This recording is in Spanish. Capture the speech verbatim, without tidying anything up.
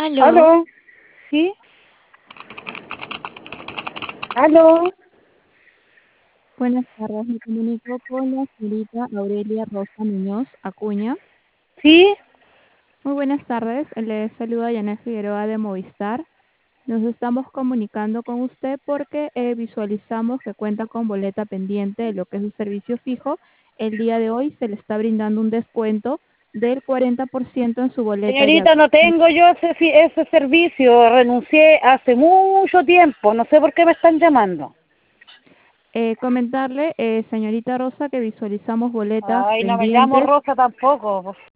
Aló, ¿Aló? ¿Sí? ¿Aló? buenas tardes. Me comunico con la señorita Aurelia Rosa Muñoz Acuña. ¿Sí? Muy buenas tardes. Le saluda Yanet Figueroa de Movistar. Nos estamos comunicando con usted porque eh, visualizamos que cuenta con boleta pendiente de lo que es su servicio fijo. El día de hoy se le está brindando un descuento del cuarenta por ciento en su boleta de Señorita, avión. no tengo yo ese, fi- ese servicio. Renuncié hace mucho tiempo. No sé por qué me están llamando. Eh, comentarle, eh, señorita Rosa, que visualizamos boletas Ay, no me llamo pendientes. Rosa tampoco.